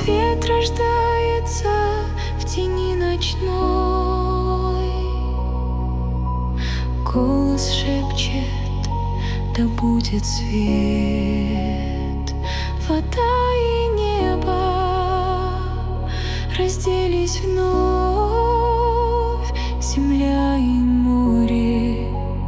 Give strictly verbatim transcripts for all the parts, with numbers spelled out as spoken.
свет рождается в тени ночной. Голос шепчет: да будет свет. Вода и небо разделись вновь, земля и море,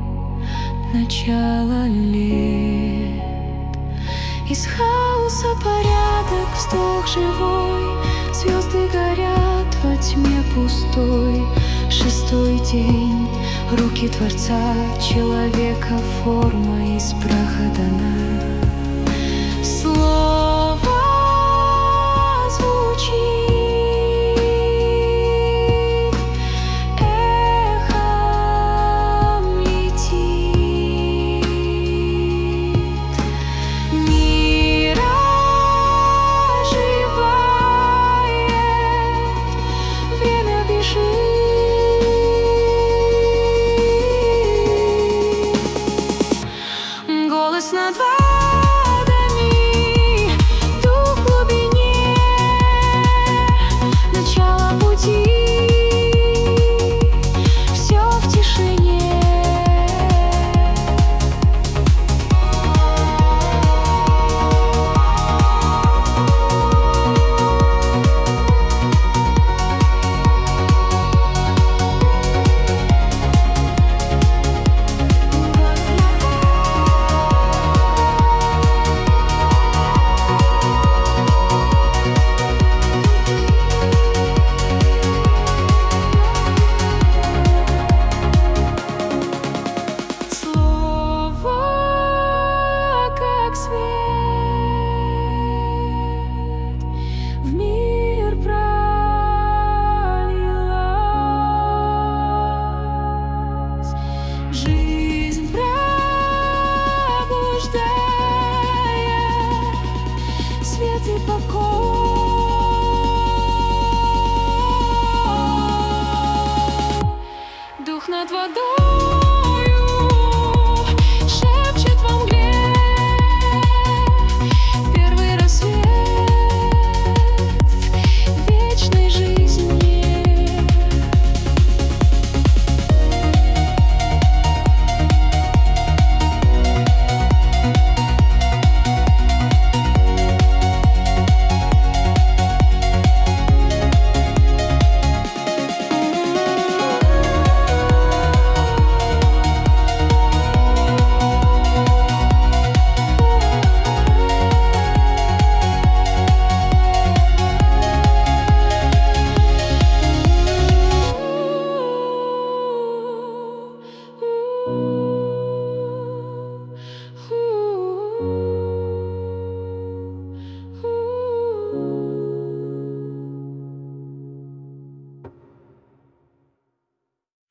начало лет. Из хаоса порядок, вздох живой, звезды горят во тьме пустой. Шестой день, руки Творца, человека форма из праха дана. Слово звучит, эхом летит, мир оживает, время бежит. Голос над водами, дух в глубине, начало пути, все в тишине. Свет в мире.